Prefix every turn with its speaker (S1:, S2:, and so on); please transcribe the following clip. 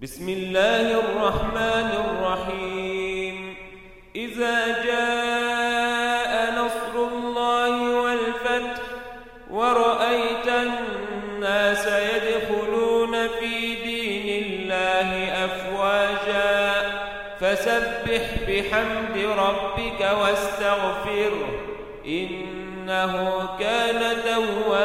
S1: بسم الله الرحمن الرحيم. إذا جاء نصر الله والفتح ورأيت الناس يدخلون في دين الله أفواجا فسبح بحمد ربك واستغفره إنه كان توابا.